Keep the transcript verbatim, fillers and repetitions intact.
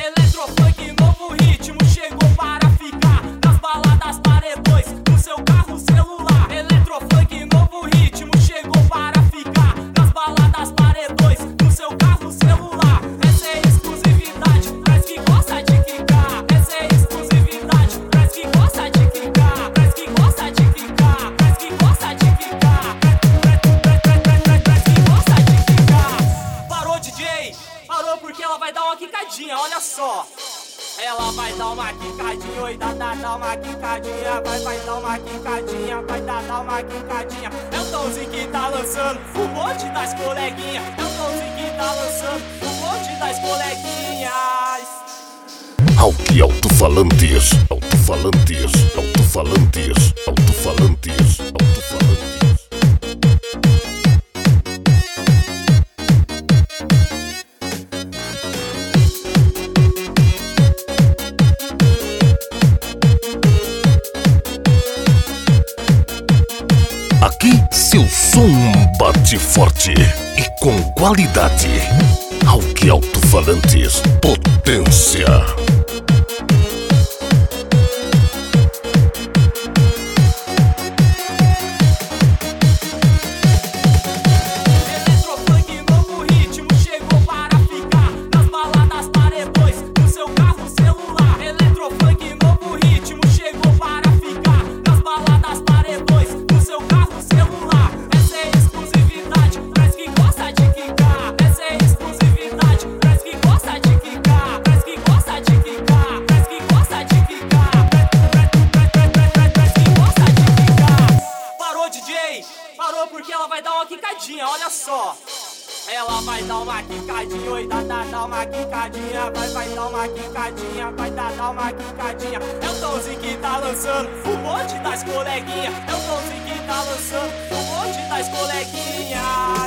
Eletrofunk, novo ritmo, chegou para ficar. Nas baladas, paredões, no seu carro, celular. Eletrofunk, novo ritmo, chegou para ficar. Nas baladas, paredões, no seu carro, celular. Essa é exclusividade, parece que gosta de clicar. Essa é exclusividade, parece que gosta de clicar. Parece que gosta de clicar, parece que gosta de clicar. Parece que gosta de clicar. Parou, D J, parou porque ela vai dar uma quicadinha, olha só. Ela vai dar uma quicadinha, oi, dá, dá, dá uma quicadinha. Vai, vai dar uma quicadinha, vai dar, dá uma quicadinha. É o Tomzinho que tá lançando o monte das coleguinhas. É o Tomzinho que tá lançando o monte das coleguinhas. Alto alto-falantes, alto-falantes, alto-falantes, alto-falantes, alto-falantes. Aqui seu som bate forte e com qualidade. Alto alto-falantes, potência. Parou porque ela vai dar uma quicadinha, olha só. Ela vai dar uma quicadinha, oi, dá, dá, dá uma quicadinha. Vai, vai dar uma quicadinha, vai dar, dá uma quicadinha. É o Tomzinho que tá lançando o monte das coleguinhas. É o Tomzinho que tá lançando o monte das coleguinhas.